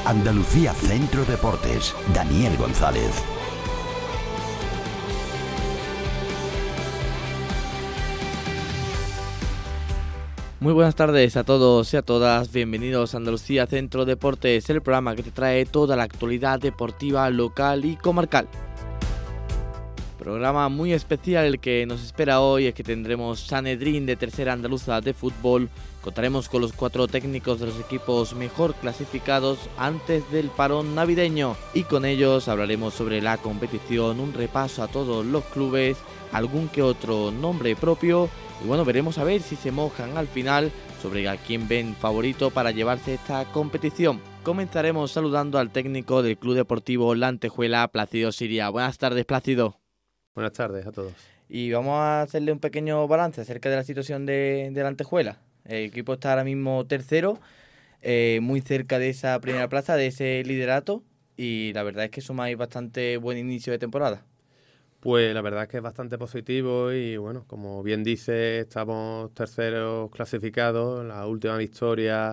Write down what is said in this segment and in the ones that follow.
Andalucía Centro Deportes, Daniel González. Muy buenas tardes a todos y a todas, bienvenidos a Andalucía Centro Deportes, el programa que te trae toda la actualidad deportiva local y comarcal. Programa muy especial el que nos espera hoy, es que tendremos Sanedrín de Tercera Andaluza de fútbol, contaremos con los 4 técnicos de los equipos mejor clasificados antes del parón navideño y con ellos hablaremos sobre la competición, un repaso a todos los clubes, algún que otro nombre propio y bueno, veremos a ver si se mojan al final sobre a quién ven favorito para llevarse esta competición. Comenzaremos saludando al técnico del Club Deportivo La Antejuela, Plácido Siria. Buenas tardes, Plácido. Buenas tardes a todos. Y vamos a hacerle un pequeño balance acerca de la situación de la Antejuela. El equipo está ahora mismo tercero, muy cerca de esa primera plaza, de ese liderato, y la verdad es que sumáis bastante buen inicio de temporada. Pues la verdad es que es bastante positivo y bueno, como bien dice, estamos terceros clasificados. La última victoria,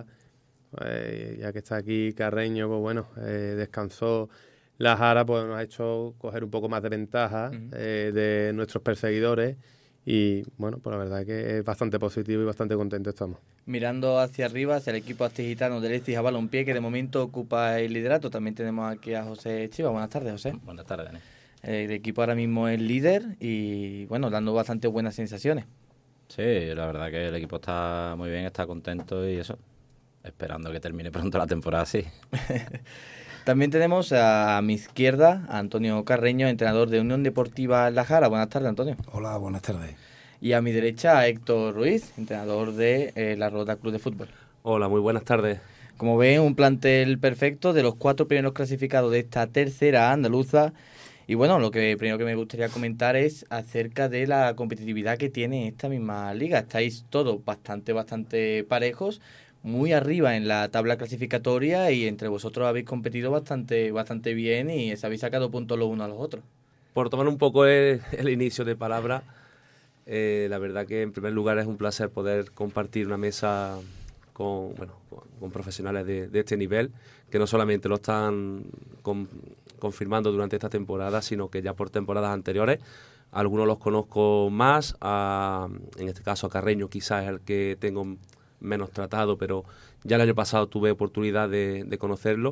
ya que está aquí Carreño, pues bueno, descansó la Jara, pues nos ha hecho coger un poco más de ventaja de nuestros perseguidores y bueno, pues la verdad es que es bastante positivo y bastante contento estamos. Mirando hacia arriba, hacia el equipo astigitano del Ecija Balompié, que de momento ocupa el liderato, también tenemos aquí a José Chiva. Buenas tardes, José. Buenas tardes, Dani. El equipo ahora mismo es líder y bueno, dando bastante buenas sensaciones. Sí, la verdad que el equipo está muy bien, está contento y eso, esperando que termine pronto la temporada así. También tenemos a mi izquierda a Antonio Carreño, entrenador de Unión Deportiva La Jara. Buenas tardes, Antonio. Hola, buenas tardes. Y a mi derecha a Héctor Ruiz, entrenador de La Rota Club de Fútbol. Hola, muy buenas tardes. Como ven, un plantel perfecto de los 4 primeros clasificados de esta tercera andaluza. Y bueno, lo que primero que me gustaría comentar es acerca de la competitividad que tiene esta misma liga. Estáis todos bastante parejos, muy arriba en la tabla clasificatoria y entre vosotros habéis competido bastante bien y os habéis sacado puntos los unos a los otros. Por tomar un poco el inicio de palabra, la verdad que en primer lugar es un placer poder compartir una mesa con profesionales de este nivel, que no solamente lo están confirmando durante esta temporada, sino que ya por temporadas anteriores. Algunos los conozco más, en este caso a Carreño quizás es el que tengo menos tratado, pero ya el año pasado tuve oportunidad de conocerlo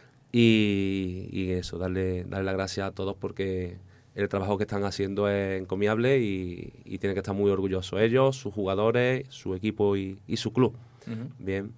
y eso, darle las gracias a todos porque el trabajo que están haciendo es encomiable y tienen que estar muy orgullosos ellos, sus jugadores, su equipo y su club. Uh-huh. Bien.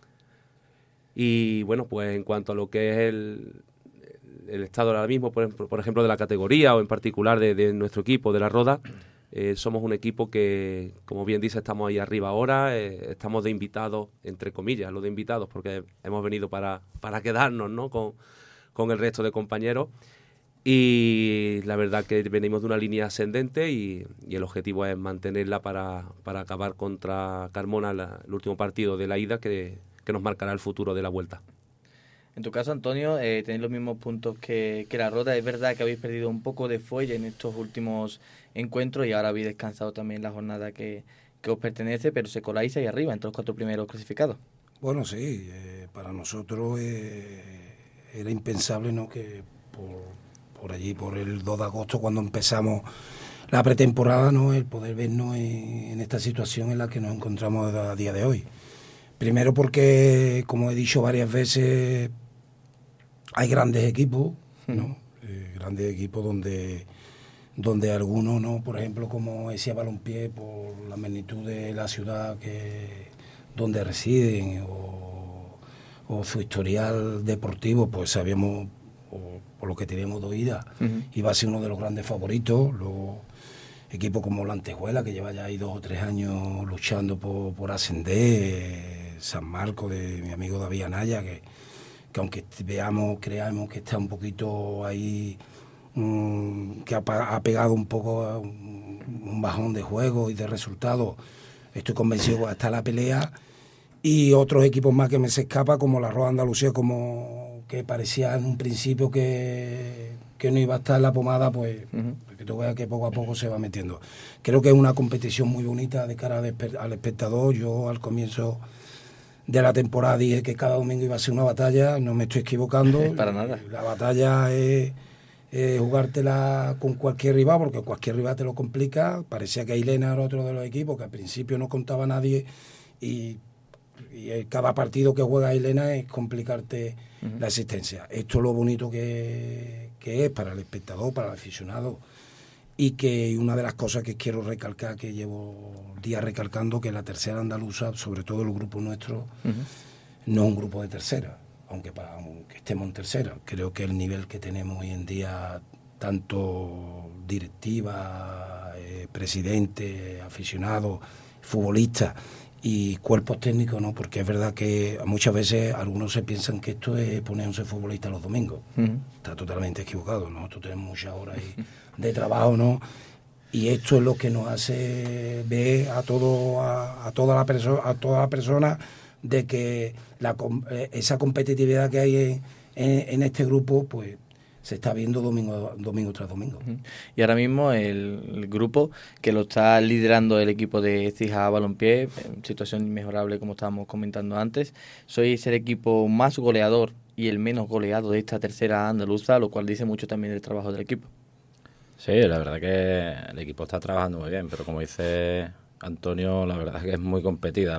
Y bueno, pues en cuanto a lo que es el estado ahora mismo, por ejemplo, de la categoría o en particular de nuestro equipo, de la Roda, somos un equipo que, como bien dice, estamos ahí arriba ahora, estamos de invitados, entre comillas, lo de invitados, porque hemos venido para quedarnos, ¿no? con el resto de compañeros. Y la verdad que venimos de una línea ascendente y el objetivo es mantenerla para acabar contra Carmona el último partido de la ida que nos marcará el futuro de la vuelta. En tu caso, Antonio, tenéis los mismos puntos que la Rota. Es verdad que habéis perdido un poco de fuelle en estos últimos encuentros y ahora habéis descansado también la jornada que os pertenece, pero se coláis ahí arriba, entre los 4 primeros clasificados. Bueno, sí, para nosotros era impensable, ¿no?, que por allí, por el 2 de agosto, cuando empezamos la pretemporada, ¿no?, el poder vernos en esta situación en la que nos encontramos a día de hoy. Primero porque, como he dicho varias veces, hay grandes equipos, ¿no? Grandes equipos donde algunos, ¿no?, por ejemplo, como decía Balompié, por la magnitud de la ciudad donde residen o su historial deportivo, pues sabíamos, por lo que teníamos de oída, iba a ser uno de los grandes favoritos. Luego, equipos como la Antejuela, que lleva ya ahí 2 o 3 años luchando por ascender, San Marcos, de mi amigo David Anaya, que aunque creamos que está un poquito ahí, que ha pegado un poco un bajón de juego y de resultados, estoy convencido que va a estar la pelea. Y otros equipos más que me se escapa, como la Roda Andalucía, como que parecía en un principio que no iba a estar en la pomada, pues que tú veas que poco a poco se va metiendo. Creo que es una competición muy bonita de cara al espectador. Yo al comienzo de la temporada dije que cada domingo iba a ser una batalla, no me estoy equivocando. Para nada. La batalla es jugártela con cualquier rival, porque cualquier rival te lo complica. Parecía que Ailena era otro de los equipos, que al principio no contaba nadie, y cada partido que juega Ailena es complicarte la existencia. Esto es lo bonito que es para el espectador, para el aficionado, y que una de las cosas que quiero recalcar, que llevo días recalcando, que la tercera andaluza, sobre todo el grupo nuestro, no es un grupo de tercera, aunque estemos en tercera. Creo que el nivel que tenemos hoy en día, tanto directiva, presidente, aficionados, futbolistas y cuerpos técnicos, ¿no? Porque es verdad que muchas veces algunos se piensan que esto es poner 11 futbolistas los domingos. Está totalmente equivocado. Nosotros tenemos muchas horas de trabajo, ¿no? Y esto es lo que nos hace ver a toda la persona de que esa competitividad que hay en este grupo, pues se está viendo domingo tras domingo. Y ahora mismo el grupo que lo está liderando el equipo de Écija Balompié, situación inmejorable como estábamos comentando antes, sois el equipo más goleador y el menos goleado de esta tercera andaluza, lo cual dice mucho también del trabajo del equipo. Sí, la verdad que el equipo está trabajando muy bien, pero como dice Antonio, la verdad es que es muy competida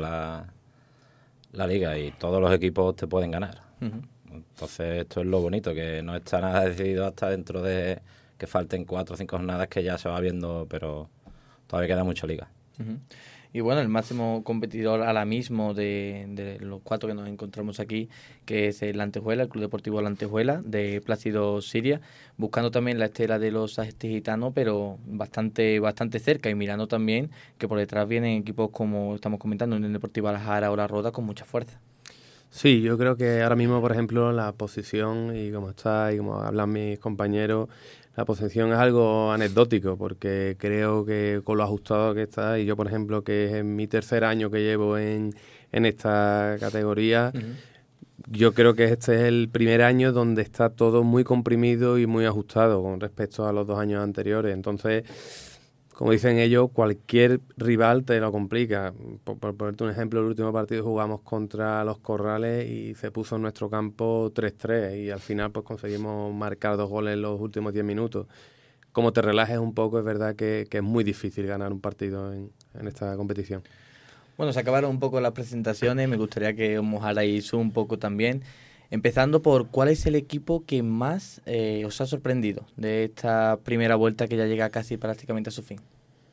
la liga y todos los equipos te pueden ganar. Entonces esto es lo bonito, que no está nada decidido hasta dentro de que falten 4 o 5 jornadas, que ya se va viendo, pero todavía queda mucha liga. Y bueno, el máximo competidor ahora mismo de los 4 que nos encontramos aquí, que es el Antejuela, el Club Deportivo La Antejuela, de Plácido Siria, buscando también la estela de los Agentes Gitanos, pero bastante cerca, y mirando también que por detrás vienen equipos como estamos comentando, Unión Deportiva La Jara o La Roda, con mucha fuerza. Sí, yo creo que ahora mismo, por ejemplo, la posición y como está y como hablan mis compañeros, la posición es algo anecdótico, porque creo que con lo ajustado que está, y yo, por ejemplo, que es en mi tercer año que llevo en esta categoría, yo creo que este es el primer año donde está todo muy comprimido y muy ajustado con respecto a los 2 años anteriores. Entonces, como dicen ellos, cualquier rival te lo complica. Por ponerte un ejemplo, el último partido jugamos contra los Corrales y se puso en nuestro campo 3-3 y al final pues conseguimos marcar 2 goles en los últimos 10 minutos. Como te relajes un poco, es verdad que es muy difícil ganar un partido en esta competición. Bueno, se acabaron un poco las presentaciones, me gustaría que os mojarais un poco también. Empezando por, ¿cuál es el equipo que más os ha sorprendido de esta primera vuelta que ya llega casi prácticamente a su fin?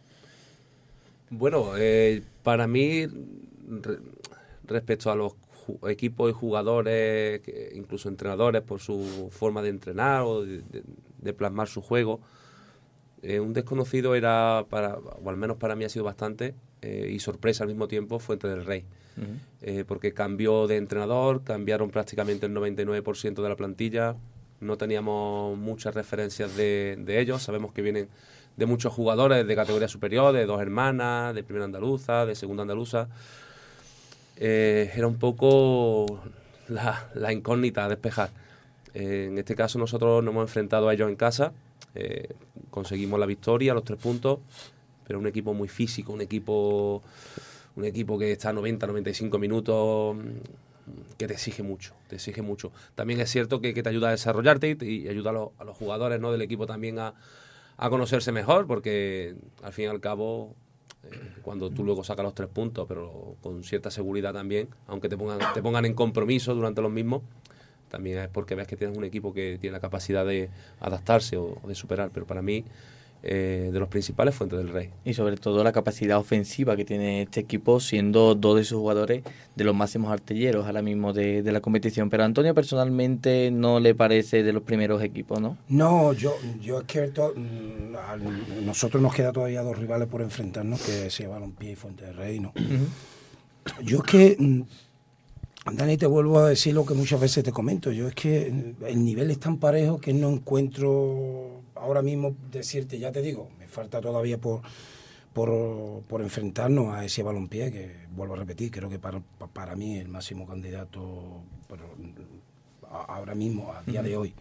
Bueno, para mí, respecto a los equipos y jugadores, incluso entrenadores, por su forma de entrenar o de plasmar su juego, un desconocido era, o al menos para mí ha sido bastante, y sorpresa al mismo tiempo, Fuente del Rey. Porque cambió de entrenador, cambiaron prácticamente el 99% de la plantilla, no teníamos muchas referencias de ellos, sabemos que vienen de muchos jugadores de categoría superior, de 2 hermanas, de primera andaluza, de segunda andaluza. Era un poco la incógnita a despejar. En este caso nosotros nos hemos enfrentado a ellos en casa, conseguimos la victoria, los 3 puntos, pero un equipo muy físico, un equipo que está a 90-95 minutos, que te exige mucho. También es cierto que te ayuda a desarrollarte y ayuda a los jugadores, ¿no?, del equipo también a conocerse mejor, porque al fin y al cabo, cuando tú luego sacas los 3 puntos, pero con cierta seguridad también, aunque te pongan en compromiso durante los mismos, también es porque ves que tienes un equipo que tiene la capacidad de adaptarse o de superar. Pero para mí, de los principales, Fuente del Rey. Y sobre todo la capacidad ofensiva que tiene este equipo, siendo 2 de sus jugadores de los máximos artilleros ahora mismo de la competición. Pero a Antonio personalmente no le parece de los primeros equipos, ¿no? No, yo es que nosotros nos queda todavía 2 rivales por enfrentarnos, que es Balompié y Fuente del Rey, ¿no? Yo es que, Dani, te vuelvo a decir lo que muchas veces te comento. Yo es que el nivel es tan parejo que no encuentro ahora mismo decirte, ya te digo, me falta todavía por enfrentarnos a ese Balompié, que vuelvo a repetir, creo que para mí el máximo candidato ahora mismo, a día de hoy,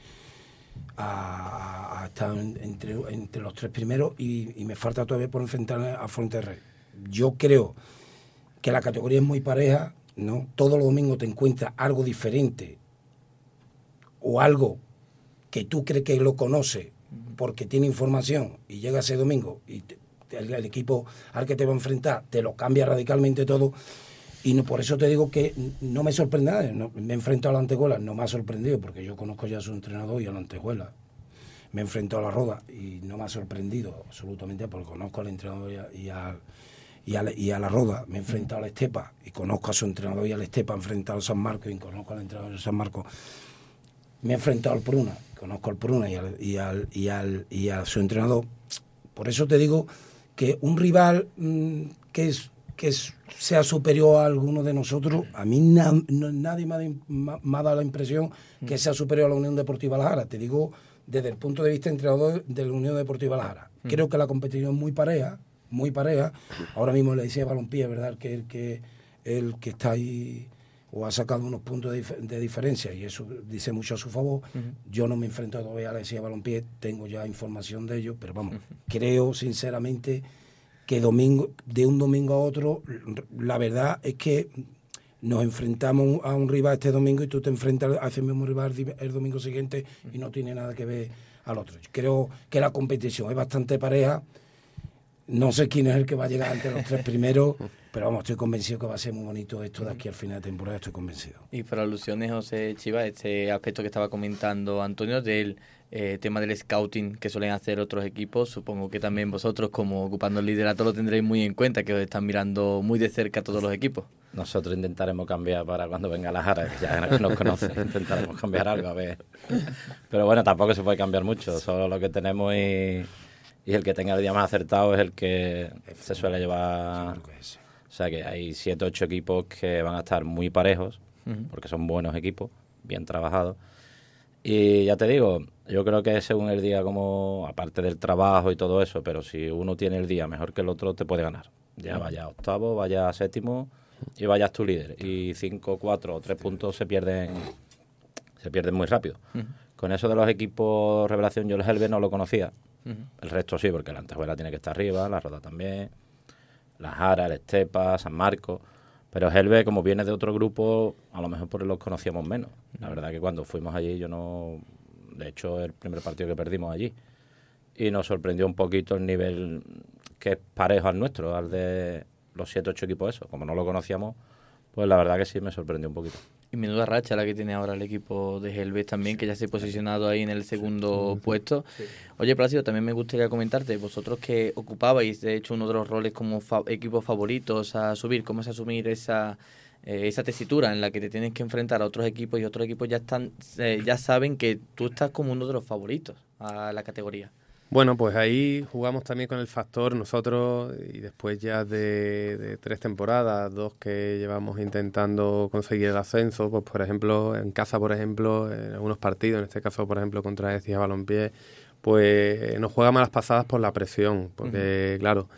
a estar entre los 3 primeros, y me falta todavía por enfrentarme a Fuente del Rey. Yo creo que la categoría es muy pareja. ¿no? Todos los domingos te encuentras algo diferente o algo que tú crees que lo conoces porque tiene información y llega ese domingo y el equipo al que te va a enfrentar te lo cambia radicalmente todo. Y no, por eso te digo que no me sorprende nada. No, me he enfrentado a la Antejuela, no me ha sorprendido porque yo conozco ya a su entrenador y a la Antejuela. Me he enfrentado a la Roda y no me ha sorprendido absolutamente porque conozco al entrenador y a la Roda. Me he enfrentado a la Estepa y conozco a su entrenador y a la Estepa. He enfrentado a San Marcos y conozco al entrenador de San Marcos. Me he enfrentado al Pruna, conozco al Pruna y a su entrenador. Por eso te digo que un rival que sea superior a alguno de nosotros, a mí nadie me ha dado la impresión que sea superior a la Unión Deportiva La Jara. Te digo desde el punto de vista entrenador de la Unión Deportiva La Jara. Creo que la competición es muy pareja. Ahora mismo le decía Balompié, ¿verdad? Que el que está ahí o ha sacado unos puntos de diferencia y eso dice mucho a su favor. Yo no me enfrento todavía a la decía Balompié, tengo ya información de ello, pero vamos, creo sinceramente que de un domingo a otro, la verdad es que nos enfrentamos a un rival este domingo y tú te enfrentas a ese mismo rival el domingo siguiente y no tiene nada que ver al otro. Creo que la competición es bastante pareja. No sé quién es el que va a llegar entre los tres primeros, pero vamos, estoy convencido que va a ser muy bonito esto de aquí al final de temporada, estoy convencido. Y por alusiones, José Chiva, este aspecto que estaba comentando Antonio del tema del scouting que suelen hacer otros equipos, supongo que también vosotros, como ocupando el liderato, lo tendréis muy en cuenta, que os están mirando muy de cerca todos los equipos. Nosotros intentaremos cambiar para cuando venga la Jara, que ya nos conoce, intentaremos cambiar algo, a ver. Pero bueno, tampoco se puede cambiar mucho, solo lo que tenemos y el que tenga el día más acertado es el que se suele llevar. O sea que hay 7 o 8 equipos que van a estar muy parejos, porque son buenos equipos, bien trabajados. Y ya te digo, yo creo que según el día, como aparte del trabajo y todo eso, pero si uno tiene el día mejor que el otro, te puede ganar. Ya vaya octavo, vaya séptimo y vayas tu líder. Y 5, 4 o 3 puntos se pierden muy rápido. Con eso de los equipos revelación, yo el Helve no lo conocía. El resto sí, porque la Antejuela tiene que estar arriba, la Roda también, la Jara, el Estepa, San Marcos. Pero Helve, como viene de otro grupo, a lo mejor por él los conocíamos menos. La verdad que cuando fuimos allí, yo no... De hecho, el primer partido que perdimos allí. Y nos sorprendió un poquito el nivel que es parejo al nuestro, al de los 7 o 8 equipos esos. Como no lo conocíamos, pues la verdad que sí me sorprendió un poquito. Y menuda racha la que tiene ahora el equipo de Helves también, que ya se ha posicionado ahí en el segundo puesto. Sí. Oye, Plácido, también me gustaría comentarte, vosotros que ocupabais, de hecho, uno de los roles como equipos favoritos a subir, ¿cómo es asumir esa tesitura en la que te tienes que enfrentar a otros equipos y otros equipos ya saben que tú estás como uno de los favoritos a la categoría? Bueno, pues ahí jugamos también con el factor nosotros y después ya de 3 temporadas, 2 que llevamos intentando conseguir el ascenso, pues por ejemplo, en casa, por ejemplo, en algunos partidos, en este caso, por ejemplo, contra Ecija Balompié, pues nos juega malas pasadas por la presión, porque claro,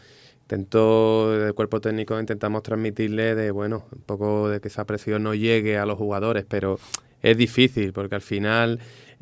desde el cuerpo técnico intentamos transmitirle un poco de que esa presión no llegue a los jugadores, pero es difícil porque al final...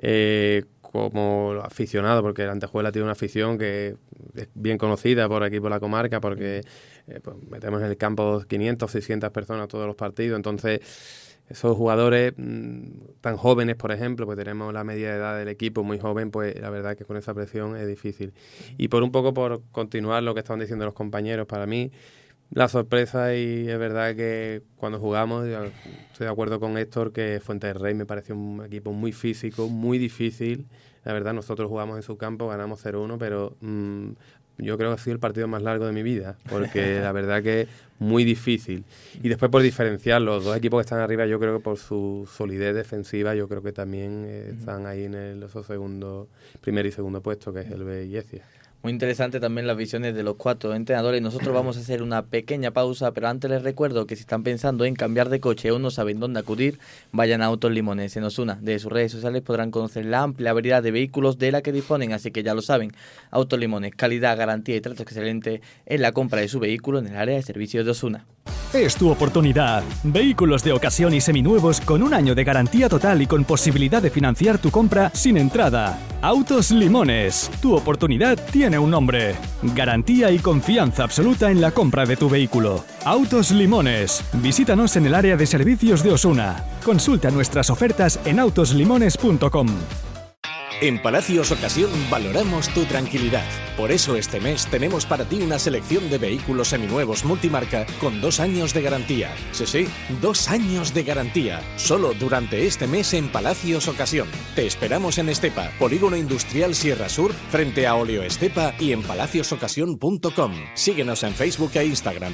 como aficionado, porque la Antejuela tiene una afición que es bien conocida por aquí, por la comarca, porque pues metemos en el campo 500, 600 personas todos los partidos, entonces esos jugadores tan jóvenes, por ejemplo, pues tenemos la media de edad del equipo muy joven, pues la verdad que con esa presión es difícil. Y por continuar lo que estaban diciendo los compañeros, para mí la sorpresa, y es verdad que cuando jugamos, estoy de acuerdo con Héctor, que Fuente del Rey me pareció un equipo muy físico, muy difícil. La verdad, nosotros jugamos en su campo, ganamos 0-1, pero yo creo que ha sido el partido más largo de mi vida, porque la verdad que es muy difícil. Y después, por diferenciar, los 2 equipos que están arriba, yo creo que por su solidez defensiva, yo creo que también están ahí en esos primer y segundo puesto, que es el y Ecija. Muy interesante también las visiones de los 4 entrenadores. Nosotros vamos a hacer una pequeña pausa, pero antes les recuerdo que si están pensando en cambiar de coche o no saben dónde acudir, vayan a Autos Limones en Osuna. De sus redes sociales podrán conocer la amplia variedad de vehículos de la que disponen, así que ya lo saben. Autos Limones, calidad, garantía y trato excelente en la compra de su vehículo en el área de servicios de Osuna. Es tu oportunidad. Vehículos de ocasión y seminuevos con 1 año de garantía total y con posibilidad de financiar tu compra sin entrada. Autos Limones. Tu oportunidad tiene un nombre. Garantía y confianza absoluta en la compra de tu vehículo. Autos Limones. Visítanos en el área de servicios de Osuna. Consulta nuestras ofertas en autoslimones.com. En Palacios Ocasión valoramos tu tranquilidad. Por eso este mes tenemos para ti una selección de vehículos seminuevos multimarca con 2 años de garantía. Sí, 2 años de garantía. Solo durante este mes en Palacios Ocasión. Te esperamos en Estepa, Polígono Industrial Sierra Sur, frente a Oleo Estepa y en palaciosocasión.com. Síguenos en Facebook e Instagram.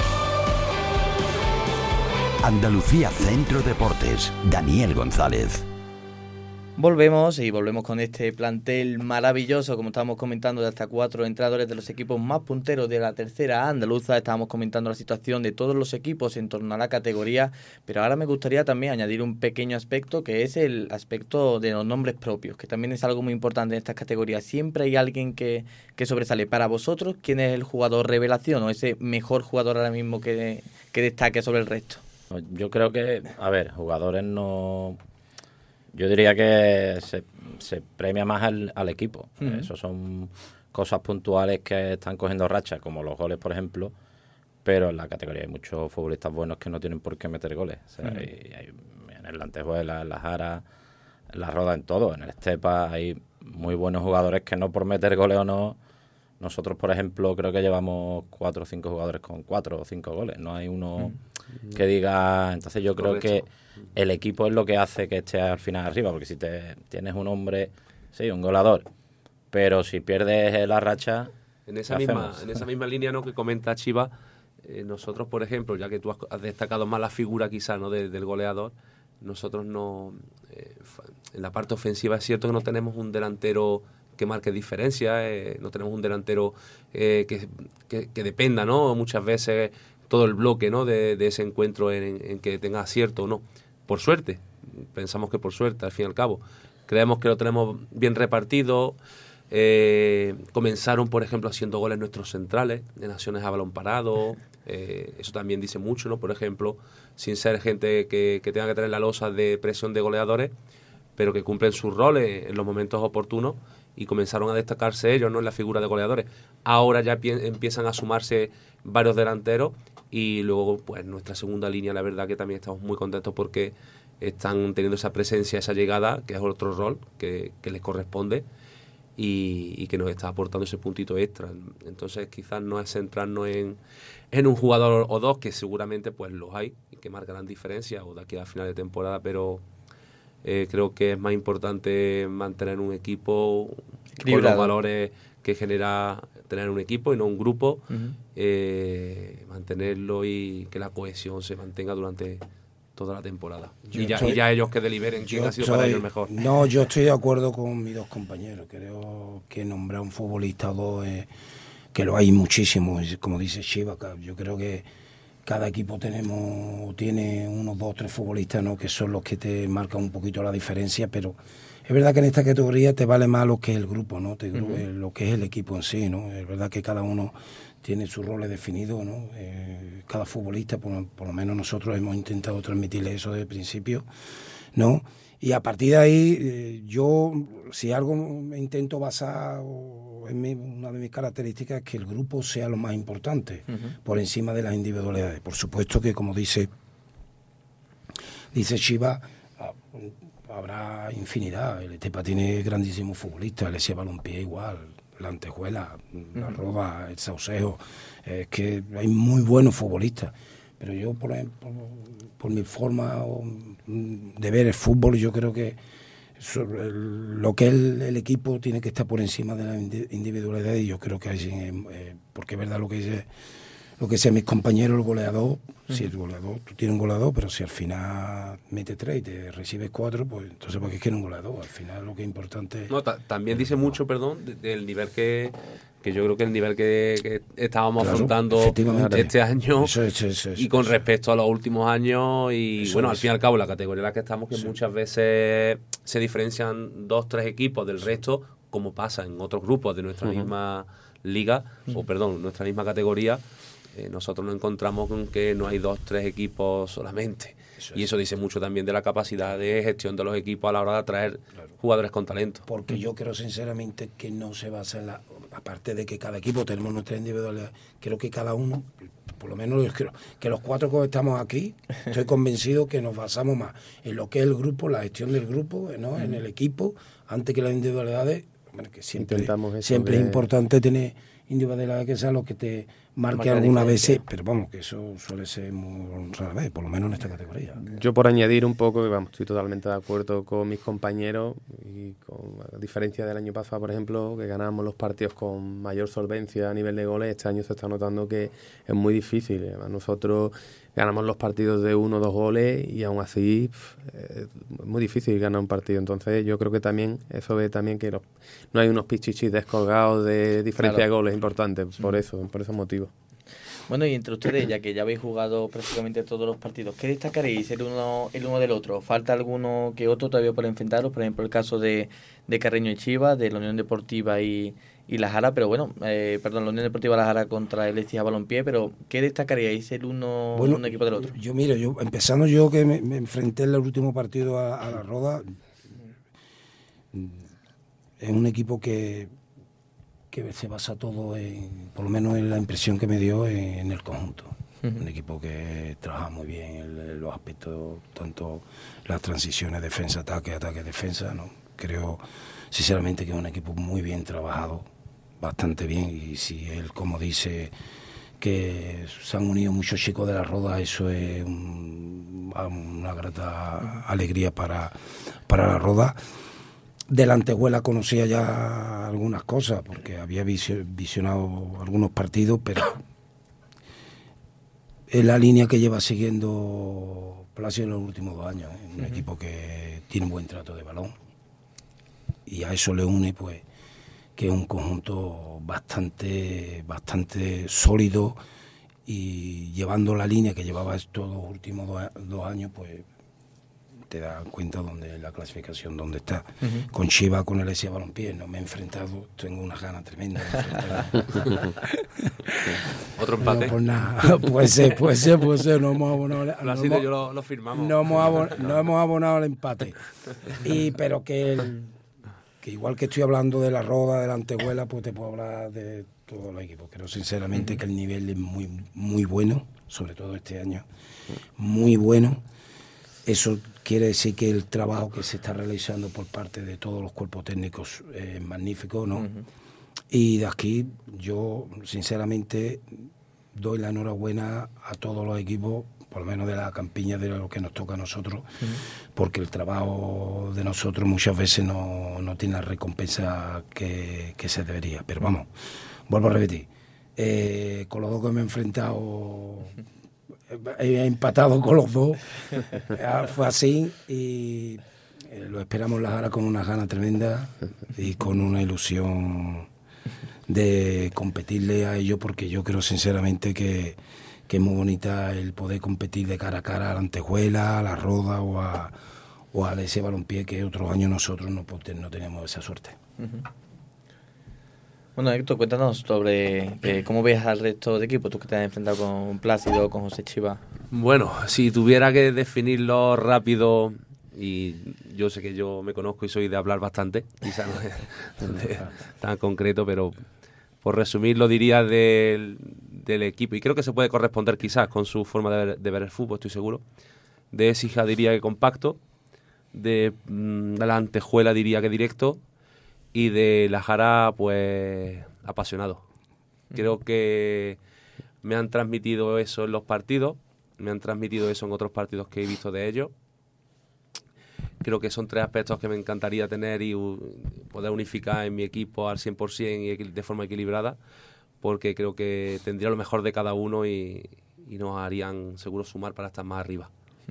Andalucía Centro Deportes, Daniel González. Volvemos con este plantel maravilloso, como estábamos comentando, de hasta 4 entrenadores de los equipos más punteros de la tercera andaluza. Estábamos comentando la situación de todos los equipos en torno a la categoría, pero ahora me gustaría también añadir un pequeño aspecto, que es el aspecto de los nombres propios, que también es algo muy importante en estas categorías. Siempre hay alguien que sobresale. Para vosotros, ¿quién es el jugador revelación o ese mejor jugador ahora mismo que destaque sobre el resto? Yo creo que, jugadores no... Yo diría que se premia más al equipo. Eso son cosas puntuales que están cogiendo rachas, como los goles, por ejemplo, pero en la categoría hay muchos futbolistas buenos que no tienen por qué meter goles. O sea, hay en el Lantejuela, en la Jara, en la Roda, en todo. En el Estepa hay muy buenos jugadores que no por meter goles o no. Nosotros, por ejemplo, creo que llevamos 4 o 5 jugadores con 4 o 5 goles. No hay uno que diga... Entonces yo creo que el equipo es lo que hace que esté al final arriba, porque si tienes un hombre, sí, un goleador, pero si pierdes la racha... En esa misma línea, ¿no?, que comenta Chiva, nosotros, por ejemplo, ya que tú has destacado más la figura quizá, ¿no?, del goleador, nosotros no... en la parte ofensiva es cierto que no tenemos un delantero que marque diferencia, no tenemos un delantero que dependa, ¿no?, muchas veces todo el bloque, ¿no?, de ese encuentro en que tenga acierto o no. Por suerte, pensamos que por suerte, al fin y al cabo. Creemos que lo tenemos bien repartido. Comenzaron, por ejemplo, haciendo goles nuestros centrales, en acciones a balón parado. Eso también dice mucho, ¿no? Por ejemplo, sin ser gente que tenga que tener la losa de presión de goleadores, pero que cumplen sus roles en los momentos oportunos y comenzaron a destacarse ellos, ¿no?, en la figura de goleadores. Ahora ya empiezan a sumarse varios delanteros y luego, pues, nuestra segunda línea, la verdad que también estamos muy contentos porque están teniendo esa presencia, esa llegada, que es otro rol que les corresponde y que nos está aportando ese puntito extra. Entonces, quizás no es centrarnos en un jugador o dos, que seguramente pues los hay y que marcarán diferencia o de aquí a final de temporada, pero creo que es más importante mantener un equipo con los valores que genera tener un equipo y no un grupo, mantenerlo y que la cohesión se mantenga durante toda la temporada. Y ya ellos que deliberen quién ha sido para ellos mejor. No, yo estoy de acuerdo con mis dos compañeros. Creo que nombrar un futbolista o dos, que lo hay muchísimo, como dice Chiva. Yo creo que cada equipo tiene unos 2 o 3 futbolistas, ¿no?, que son los que te marcan un poquito la diferencia, pero es verdad que en esta categoría te vale más lo que es el grupo, ¿no? Lo que es el equipo en sí, ¿no? Es verdad que cada uno tiene sus roles definidos, ¿no? Cada futbolista, por lo menos nosotros hemos intentado transmitirle eso desde el principio, ¿no? Y a partir de ahí, yo, si algo me intento basar, una de mis características es que el grupo sea lo más importante, por encima de las individualidades. Por supuesto que, como dice Chiva, habrá infinidad. El Estepa tiene grandísimos futbolistas, el Esia Balompié igual, la Antejuela, la Roda, el Saucejo, que hay muy buenos futbolistas. Pero yo, por mi forma de ver el fútbol, yo creo que lo que es el equipo tiene que estar por encima de la individualidad, y yo creo que porque es verdad lo que decían mis compañeros, el goleador, si el goleador, tú tienes un goleador, pero si al final metes 3 y te recibes 4, pues entonces ¿por qué quieres un goleador? Al final lo que es importante es... No, también dice mucho, del nivel que yo creo que el nivel que estábamos afrontando este año eso. Y con respecto a los últimos años y eso bueno, al fin y al cabo la categoría en la que estamos, que muchas veces se diferencian 2 o 3 equipos del resto, como pasa en otros grupos de nuestra misma liga, nuestra misma categoría, nosotros nos encontramos con que no hay 2-3 equipos solamente. Y eso dice mucho también de la capacidad de gestión de los equipos a la hora de atraer jugadores con talento. Porque yo creo sinceramente que no se basa en aparte de que cada equipo tenemos nuestra individualidad, creo que cada uno, por lo menos yo creo que los 4 que estamos aquí, estoy convencido que nos basamos más en lo que es el grupo, la gestión del grupo, ¿no? En el equipo, antes que las individualidades. Bueno, que siempre es importante tener individualidades que sean los que te marque alguna vez, pero vamos, que eso suele ser muy rara vez, por lo menos en esta categoría. Yo por añadir un poco, que vamos, estoy totalmente de acuerdo con mis compañeros, y a diferencia del año pasado, por ejemplo, que ganábamos los partidos con mayor solvencia a nivel de goles, este año se está notando que es muy difícil. Además, nosotros ganamos los partidos de 1 o 2 goles y aún así es muy difícil ganar un partido. Entonces yo creo que también eso ve también que no hay unos pichichis descolgados de diferencia de goles importantes, por esos motivos. Bueno, y entre ustedes, ya que ya habéis jugado prácticamente todos los partidos, ¿qué destacaréis el uno del otro? ¿Falta alguno que otro todavía por enfrentaros? Por ejemplo, el caso de Carreño y Chivas, de la Unión Deportiva y La Jara, pero bueno, la Unión Deportiva La Jara contra el Écija Balompié, pero ¿qué destacaríais el uno un equipo del otro? Yo empezando yo que me enfrenté en el último partido a La Roda, es un equipo que se basa todo por lo menos en la impresión que me dio en el conjunto. Un equipo que trabaja muy bien en los aspectos, tanto las transiciones defensa-ataque, ataque-defensa, ¿no? Creo sinceramente que es un equipo muy bien trabajado, bastante bien, y si él, como dice, que se han unido muchos chicos de La Roda, eso es una grata alegría para La Roda. De la Antehuela conocía ya algunas cosas, porque había visionado algunos partidos, pero es la línea que lleva siguiendo Palacio en los últimos 2 años. Un equipo que tiene un buen trato de balón, y a eso le une pues que es un conjunto bastante sólido, y llevando la línea que llevaba estos últimos 2 años, pues te das cuenta donde la clasificación donde está. Con Chivas, con el Écija Balompié no me he enfrentado, tengo unas ganas tremendas de enfrentar. ¿Otro empate? No, pues nada, puede ser, no hemos abonado. Lo firmamos. No hemos abonado el empate. Pero que igual que estoy hablando de La Roda, de la Antehuela, pues te puedo hablar de todos los equipos. Creo sinceramente que el nivel es muy, muy bueno, sobre todo este año, muy bueno. Eso quiere decir que el trabajo que se está realizando por parte de todos los cuerpos técnicos es magnífico, ¿no? Y de aquí yo, sinceramente, doy la enhorabuena a todos los equipos, por lo menos de la campiña, de lo que nos toca a nosotros, porque el trabajo de nosotros muchas veces no tiene la recompensa que se debería. Pero vamos, vuelvo a repetir, con los 2 que me he enfrentado, he empatado con los 2, fue así, y lo esperamos La Jara con una gana tremenda y con una ilusión de competirle a ellos, porque yo creo sinceramente que es muy bonita el poder competir de cara a cara a la Antehuela, a La Roda o a ese Balompié, que otros años nosotros no tenemos esa suerte. Bueno, Héctor, cuéntanos sobre cómo ves al resto de equipos, tú que te has enfrentado con Plácido, con José Chivas. Bueno, si tuviera que definirlo rápido, y yo sé que yo me conozco y soy de hablar bastante, quizás no es tan concreto, pero por resumirlo diría del equipo, y creo que se puede corresponder quizás con su forma de ver el fútbol, estoy seguro. De Écija diría que compacto, de la Antehuela diría que directo, y de La Jara, pues, apasionado. Creo que me han transmitido eso en los partidos, me han transmitido eso en otros partidos que he visto de ellos. Creo que son 3 aspectos que me encantaría tener y poder unificar en mi equipo al 100% y de forma equilibrada, porque creo que tendría lo mejor de cada uno y nos harían seguro sumar para estar más arriba.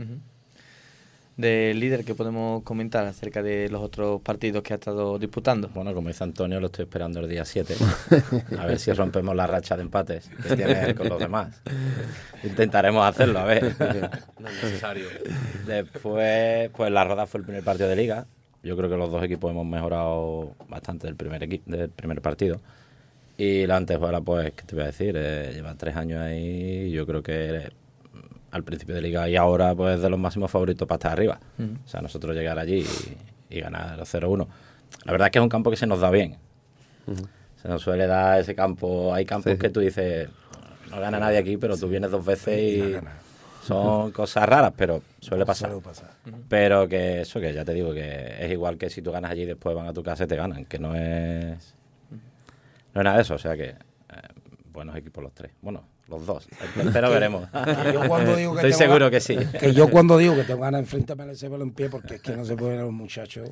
Del líder, ¿qué podemos comentar acerca de los otros partidos que ha estado disputando? Bueno, como dice Antonio, lo estoy esperando el día 7. A ver si rompemos la racha de empates que tiene él con los demás. Intentaremos hacerlo, a ver. No es necesario. Después, pues La Roda fue el primer partido de Liga. Yo creo que los 2 equipos hemos mejorado bastante del primer partido. Y la Antejuela, pues, ¿qué te voy a decir? Lleva 3 años ahí y yo creo que al principio de liga y ahora, pues, de los máximos favoritos para estar arriba. O sea, nosotros llegar allí y ganar 0-1. La verdad es que es un campo que se nos da bien. Se nos suele dar ese campo. Hay campos que tú dices, no gana nadie aquí, pero tú vienes 2 veces y son cosas raras, pero suele pasar. Pero que eso, que ya te digo, que es igual que si tú ganas allí y después van a tu casa y te ganan, que no es nada de eso. O sea que buenos equipos los 3. Bueno, los 2. El tercero veremos. Yo cuando digo que estoy seguro que sí. Que yo cuando digo que tengo ganas de enfrentarme al SC Balompié, porque es que no se pueden los muchachos,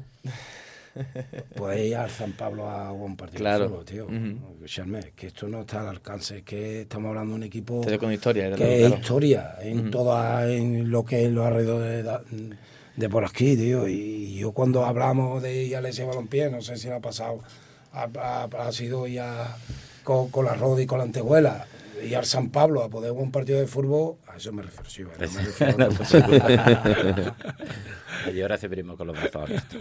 pues ir al San Pablo a un partido de fútbol, tío. Escuchadme, que esto no está al alcance, es que estamos hablando de un equipo con historia, que es historia en lo que es los alrededores de por aquí, tío. Y yo cuando hablamos de ir al SC Balompié, no sé si le ha pasado, ha sido ya con la Roda y con la Antejuela, y al San Pablo a poder jugar un partido de fútbol, a eso me refiero, sí, no me refiero a otra cosa. Y ahora recibimos con los brazos abiertos.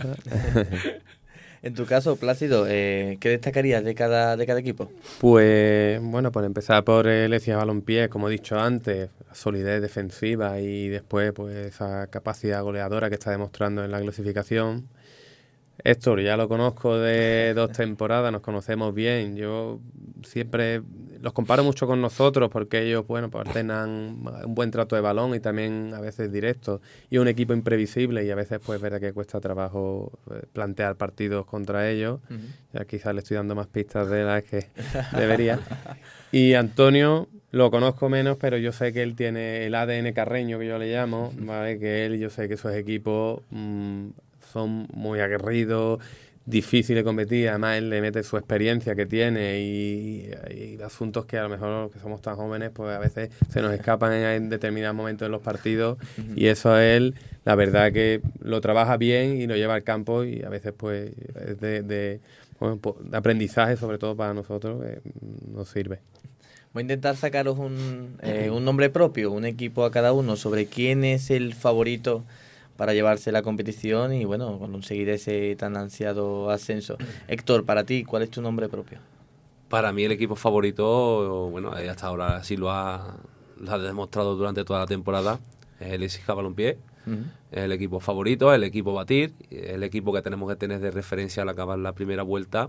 En tu caso, Plácido, ¿qué destacarías de cada equipo? Pues, bueno, por empezar por el Ecija Balompié, como he dicho antes, solidez defensiva y después, pues, esa capacidad goleadora que está demostrando en la clasificación. Héctor, ya lo conozco de 2 temporadas, nos conocemos bien. Yo siempre los comparo mucho con nosotros porque ellos, bueno, pues tengan un buen trato de balón y también a veces directo. Y un equipo imprevisible y a veces, pues, es verdad que cuesta trabajo plantear partidos contra ellos. Ya quizás le estoy dando más pistas de las que debería. Y Antonio lo conozco menos, pero yo sé que él tiene el ADN carreño, que yo le llamo, ¿vale? Que yo sé que esos equipos son muy aguerridos, difíciles de competir. Además, él le mete su experiencia que tiene y asuntos que a lo mejor, que somos tan jóvenes, pues a veces se nos escapan en determinados momentos de los partidos. Y eso él, la verdad que lo trabaja bien y lo lleva al campo y a veces, pues, es de aprendizaje, sobre todo para nosotros, nos sirve. Voy a intentar sacaros un nombre propio, un equipo a cada uno, sobre quién es el favorito para llevarse la competición y, bueno, conseguir ese tan ansiado ascenso. Héctor, para ti, ¿cuál es tu nombre propio? Para mí el equipo favorito, bueno, hasta ahora sí lo ha demostrado durante toda la temporada, es el Écija Balompié. Es el equipo favorito, el equipo a batir, el equipo que tenemos que tener de referencia al acabar la primera vuelta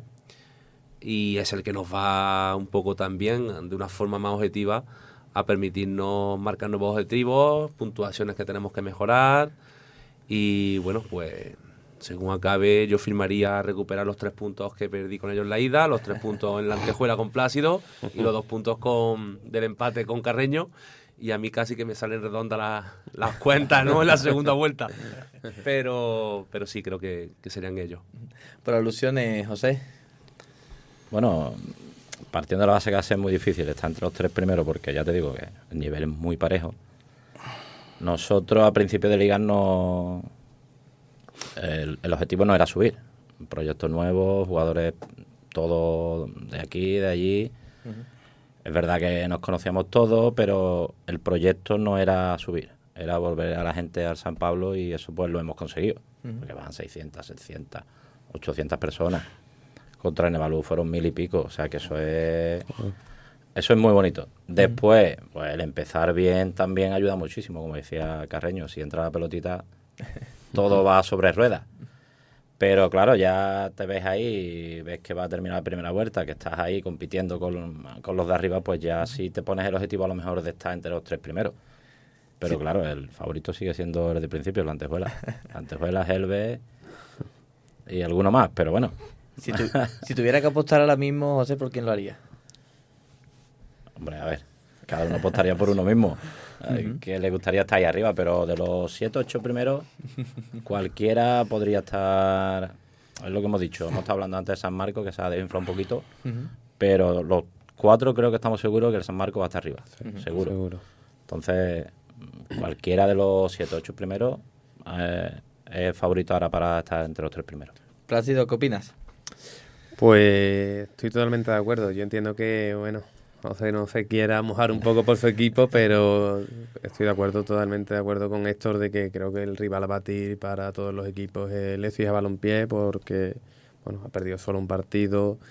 y es el que nos va un poco también, de una forma más objetiva, a permitirnos marcar nuevos objetivos, puntuaciones que tenemos que mejorar. Y bueno, pues según acabe yo firmaría recuperar los 3 puntos que perdí con ellos en la ida, los 3 puntos en la Antejuela con Plácido y los 2 puntos del empate con Carreño. Y a mí casi que me salen redondas las cuentas, ¿no? En la segunda vuelta. Pero sí, creo que serían ellos. Por alusiones, José. Bueno, partiendo de la base que va a ser muy difícil estar entre los 3 primeros, porque ya te digo que el nivel es muy parejo. Nosotros a principio de liga el objetivo no era subir. Proyectos nuevos, jugadores todos de aquí, de allí. Es verdad que nos conocíamos todos, pero el proyecto no era subir. Era volver a la gente al San Pablo y eso pues lo hemos conseguido. Porque van 600, 700, 800 personas. Contra el Nevalú fueron 1000 y pico. O sea que eso es muy bonito. Después, pues el empezar bien también ayuda muchísimo, como decía Carreño. Si entra la pelotita, todo va sobre ruedas. Pero claro, ya te ves ahí y ves que va a terminar la primera vuelta, que estás ahí compitiendo con los de arriba, pues ya sí te pones el objetivo a lo mejor de estar entre los 3 primeros. Pero claro, el favorito sigue siendo desde el principio, la Antejuela. La Antejuela, Helve y alguno más, pero bueno. Si tuviera que apostar ahora mismo, José, ¿por quién lo haría? Hombre, a ver, cada uno apostaría por uno mismo. Que le gustaría estar ahí arriba, pero de los 7, 8 primeros, cualquiera podría estar. Es lo que hemos dicho. Hemos estado hablando antes de San Marcos, que se ha desinflado un poquito, pero los 4 creo que estamos seguros que el San Marcos va a estar arriba. Seguro. Entonces, cualquiera de los 7, 8 primeros es favorito ahora para estar entre los 3 primeros. Plácido, ¿qué opinas? Pues estoy totalmente de acuerdo. Yo entiendo que, bueno, no se quiera mojar un poco por su equipo, pero estoy totalmente de acuerdo con Héctor de que creo que el rival a batir para todos los equipos es el Écija Balompié porque, bueno, ha perdido solo un partido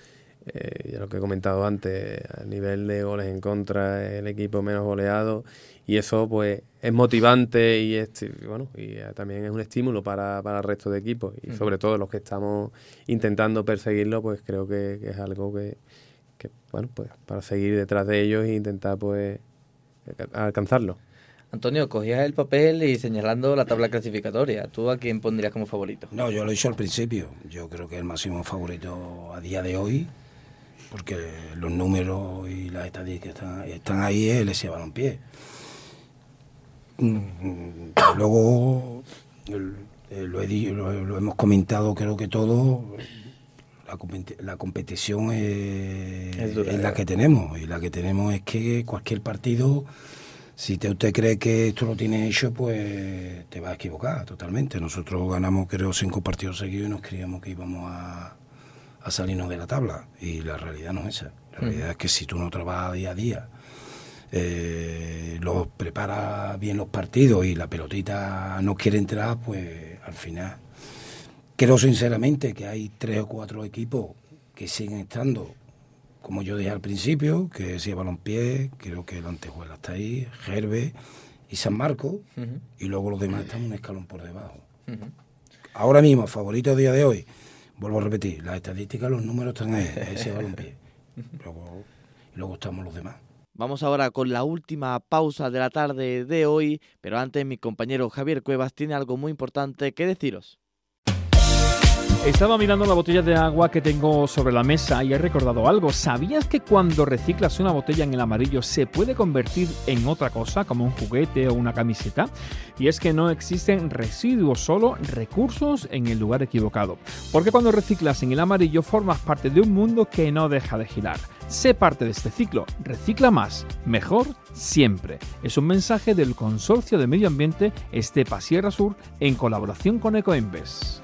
ya lo que he comentado antes, a nivel de goles en contra, el equipo menos goleado, y eso pues es motivante y también es un estímulo para el resto de equipos, y sobre todo los que estamos intentando perseguirlo, pues creo que es algo que pues para seguir detrás de ellos e intentar pues alcanzarlo. Antonio, cogías el papel y señalando la tabla clasificatoria. ¿Tú a quién pondrías como favorito? No, yo lo he dicho al principio. Yo creo que el máximo favorito a día de hoy, porque los números y las estadísticas están ahí, es el S. Balompié. Luego, lo hemos comentado, creo que todos, la competición es la que tenemos. Y la que tenemos es que cualquier partido, si usted cree que esto lo tiene hecho, pues te va a equivocar totalmente. Nosotros ganamos, creo, 5 partidos seguidos y nos creíamos que íbamos a salirnos de la tabla. Y la realidad no es esa. La realidad es que si tú no trabajas día a día, los preparas bien los partidos y la pelotita no quiere entrar, pues al final creo sinceramente que hay 3 o 4 equipos que siguen estando, como yo dije al principio, que si Balompié, creo que el Antejuela está ahí, Gerbe y San Marcos, y luego los demás están un escalón por debajo. Ahora mismo, favorito a día de hoy, vuelvo a repetir, las estadísticas, los números están ahí, ese Balompié. Luego estamos los demás. Vamos ahora con la última pausa de la tarde de hoy, pero antes mi compañero Javier Cuevas tiene algo muy importante que deciros. Estaba mirando la botella de agua que tengo sobre la mesa y he recordado algo. ¿Sabías que cuando reciclas una botella en el amarillo se puede convertir en otra cosa, como un juguete o una camiseta? Y es que no existen residuos, solo recursos en el lugar equivocado. Porque cuando reciclas en el amarillo formas parte de un mundo que no deja de girar. Sé parte de este ciclo. Recicla más, mejor, siempre. Es un mensaje del Consorcio de Medio Ambiente Estepa Sierra Sur en colaboración con Ecoembes.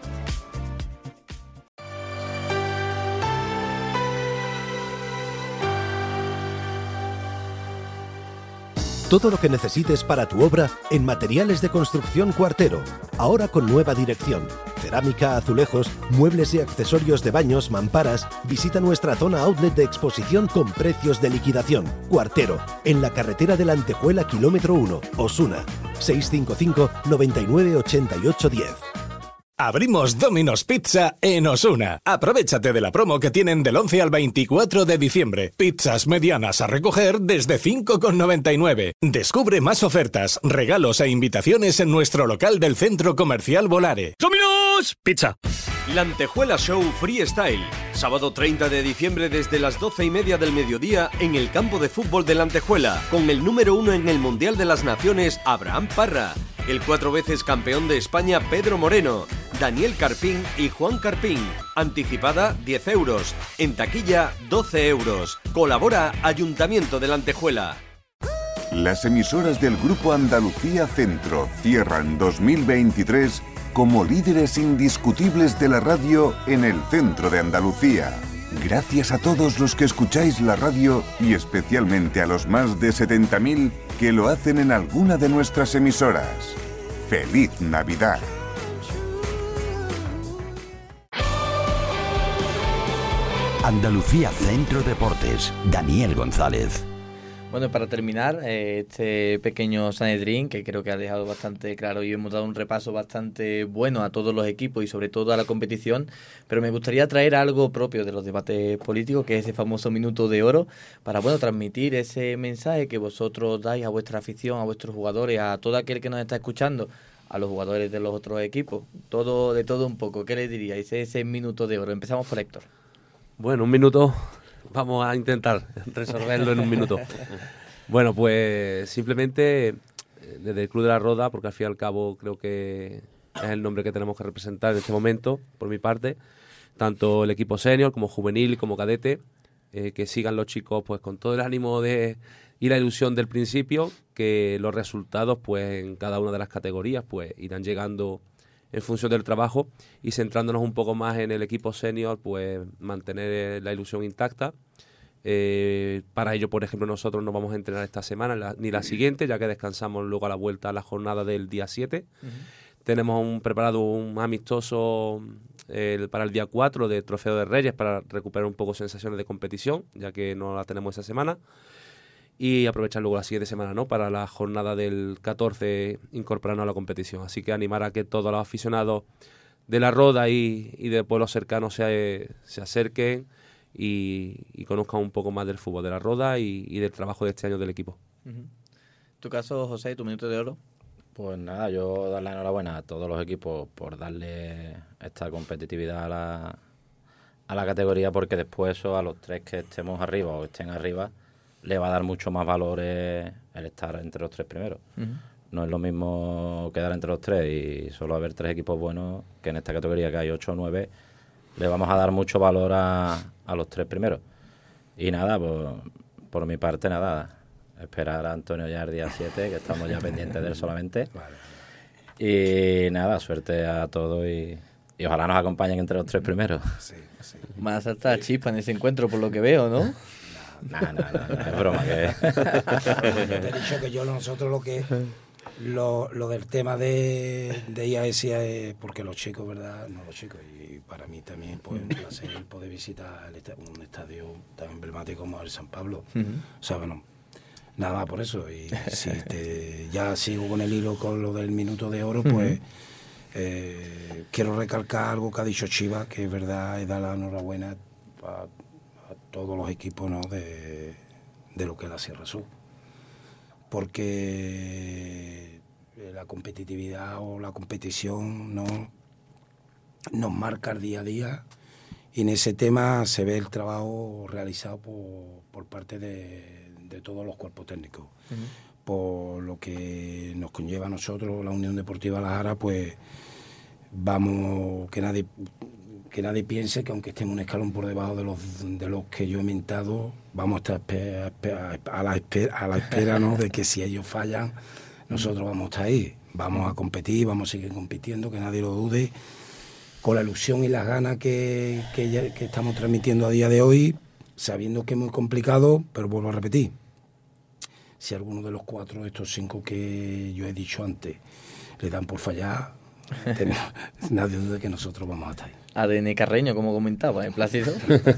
Todo lo que necesites para tu obra en Materiales de Construcción Cuartero. Ahora con nueva dirección. Cerámica, azulejos, muebles y accesorios de baños, mamparas. Visita nuestra zona outlet de exposición con precios de liquidación. Cuartero, en la carretera de la Antejuela, kilómetro 1, Osuna. 655 99 88 10. Abrimos Domino's Pizza en Osuna. Aprovechate de la promo que tienen del 11 al 24 de diciembre. Pizzas medianas a recoger desde 5,99. Descubre más ofertas, regalos e invitaciones en nuestro local del Centro Comercial Volare. ¡Domino's Pizza! La Antejuela Show Freestyle. Sábado 30 de diciembre desde las 12:30 del mediodía en el campo de fútbol de la Antejuela, con el número 1 en el Mundial de las Naciones, Abraham Parra. El 4 veces campeón de España, Pedro Moreno, Daniel Carpín y Juan Carpín. Anticipada, 10 euros. En taquilla, 12 euros. Colabora Ayuntamiento de la Antejuela. Las emisoras del Grupo Andalucía Centro cierran 2023 como líderes indiscutibles de la radio en el centro de Andalucía. Gracias a todos los que escucháis la radio y especialmente a los más de 70.000 que lo hacen en alguna de nuestras emisoras. ¡Feliz Navidad! Andalucía Centro Deportes, Daniel González. Bueno, para terminar, este pequeño Sanedrín, que creo que ha dejado bastante claro y hemos dado un repaso bastante bueno a todos los equipos y sobre todo a la competición, pero me gustaría traer algo propio de los debates políticos, que es ese famoso minuto de oro, para transmitir ese mensaje que vosotros dais a vuestra afición, a vuestros jugadores, a todo aquel que nos está escuchando, a los jugadores de los otros equipos, de todo un poco. ¿Qué les diríais? Ese minuto de oro. Empezamos por Héctor. Bueno, un minuto. Vamos a intentar resolverlo en un minuto. Bueno, pues simplemente desde el Club de la Roda, porque al fin y al cabo creo que es el nombre que tenemos que representar en este momento, por mi parte, tanto el equipo senior como juvenil como cadete, que sigan los chicos pues con todo el ánimo y la ilusión del principio, que los resultados pues en cada una de las categorías pues irán llegando en función del trabajo, y centrándonos un poco más en el equipo senior, pues mantener la ilusión intacta. Para ello, por ejemplo, nosotros no vamos a entrenar esta semana ni la siguiente, ya que descansamos luego a la vuelta a la jornada del día 7. tenemos preparado un amistoso para el día 4 de Trofeo de Reyes, para recuperar un poco sensaciones de competición, ya que no la tenemos esa semana. Y aprovechar luego la siguiente semana, ¿no?, para la jornada del 14 incorporarnos a la competición. Así que animar a que todos los aficionados de La Roda y de pueblos cercanos se acerquen y conozcan un poco más del fútbol de La Roda y del trabajo de este año del equipo. ¿Tu caso, José, tu minuto de oro? Pues nada, yo dar la enhorabuena a todos los equipos por darle esta competitividad a la categoría, porque después eso a los 3 que estemos arriba o estén arriba le va a dar mucho más valor el estar entre los 3 primeros. No es lo mismo quedar entre los 3 y solo haber 3 equipos buenos, que en esta categoría que hay 8 o 9, le vamos a dar mucho valor a los 3 primeros. Y nada, pues, por mi parte, nada, esperar a Antonio ya el día 7, que estamos ya pendientes de él solamente. Y nada, suerte a todos y ojalá nos acompañen entre los 3 primeros. Sí. Van a saltar chispa en ese encuentro, por lo que veo, ¿no? No, es broma. Que... Te he dicho que nosotros lo del tema de IAS es porque los chicos, ¿verdad? No los chicos, y para mí también pues un placer poder visitar un estadio tan emblemático como el San Pablo. O sea, bueno, nada más por eso. Y si ya sigo con el hilo con lo del minuto de oro, pues quiero recalcar algo que ha dicho Chivas, que es verdad, y dar la enhorabuena a todos los equipos, ¿no?, de lo que es la Sierra Sur, porque la competitividad o la competición nos marca el día a día, y en ese tema se ve el trabajo realizado por parte de todos los cuerpos técnicos. Por lo que nos conlleva a nosotros, la Unión Deportiva La Jara, pues vamos, que nadie piense que aunque estemos un escalón por debajo de los que yo he mentado, vamos a estar a la espera, ¿no?, de que si ellos fallan, nosotros vamos a estar ahí. Vamos a competir, vamos a seguir compitiendo, que nadie lo dude, con la ilusión y las ganas que estamos transmitiendo a día de hoy, sabiendo que es muy complicado, pero vuelvo a repetir, si alguno de los 4 de estos 5 que yo he dicho antes le dan por fallar, nadie duda que nosotros vamos a estar ahí. ADN carreño, como comentaba, Plácido.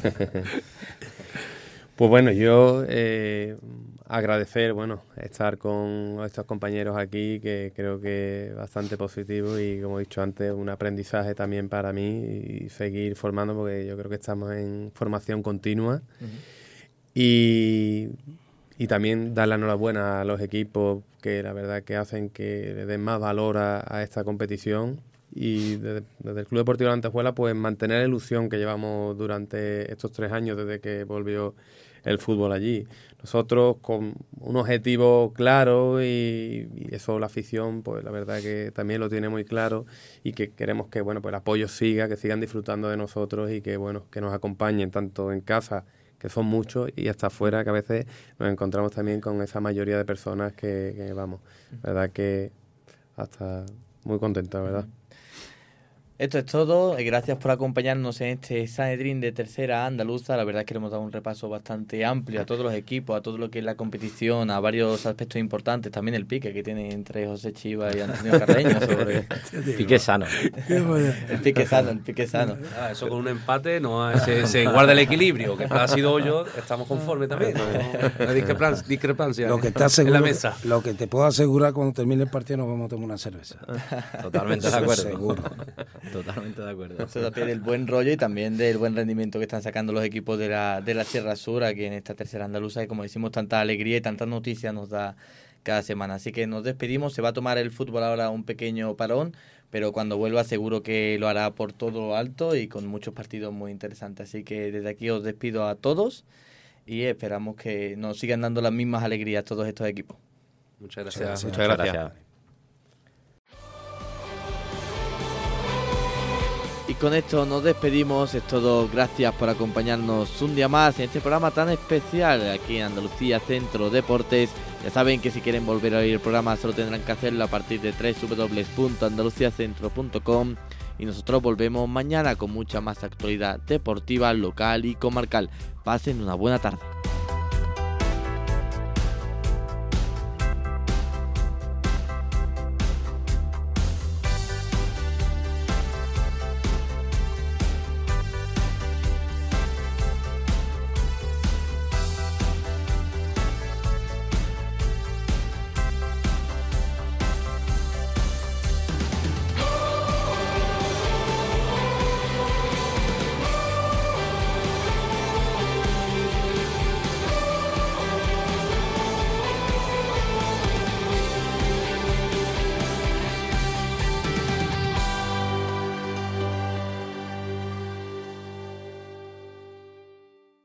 Pues bueno, yo agradecer, estar con estos compañeros aquí, que creo que es bastante positivo y, como he dicho antes, un aprendizaje también para mí, y seguir formando, porque yo creo que estamos en formación continua. Y también dar la enhorabuena a los equipos, que la verdad que hacen que le den más valor a esta competición, y desde el Club Deportivo La Antejuela, pues mantener la ilusión que llevamos durante estos 3 años desde que volvió el fútbol allí. Nosotros con un objetivo claro, y eso la afición, pues la verdad que también lo tiene muy claro, y que queremos que pues el apoyo siga, que sigan disfrutando de nosotros, y que que nos acompañen tanto en casa, que son muchos, y hasta afuera, que a veces nos encontramos también con esa mayoría de personas que vamos, la verdad que hasta muy contenta, ¿verdad? Esto es todo, gracias por acompañarnos en este Sanedrín de Tercera Andaluza. La verdad es que le hemos dado un repaso bastante amplio a todos los equipos, a todo lo que es la competición, a varios aspectos importantes, también el pique que tiene entre José Chivas y Antonio Carreño sobre... Pique sano. El pique sano. Eso con un empate se guarda el equilibrio, que ha sido yo, estamos conformes también, no hay discrepancia lo que está seguro, en la mesa. Lo que te puedo asegurar, cuando termine el partido nos vamos a tomar una cerveza. Totalmente de acuerdo. Seguro. Totalmente de acuerdo. Eso da pie del buen rollo y también del buen rendimiento que están sacando los equipos de la Sierra Sur aquí en esta Tercera Andaluza, y como decimos, tanta alegría y tantas noticias nos da cada semana. Así que nos despedimos, se va a tomar el fútbol ahora un pequeño parón, pero cuando vuelva seguro que lo hará por todo lo alto y con muchos partidos muy interesantes. Así que desde aquí os despido a todos y esperamos que nos sigan dando las mismas alegrías todos estos equipos. Muchas gracias. Muchas gracias. Y con esto nos despedimos. Es todo. Gracias por acompañarnos un día más en este programa tan especial aquí en Andalucía Centro Deportes. Ya saben que si quieren volver a oír el programa solo tendrán que hacerlo a partir de www.andaluciacentro.com, y nosotros volvemos mañana con mucha más actualidad deportiva, local y comarcal. Pasen una buena tarde.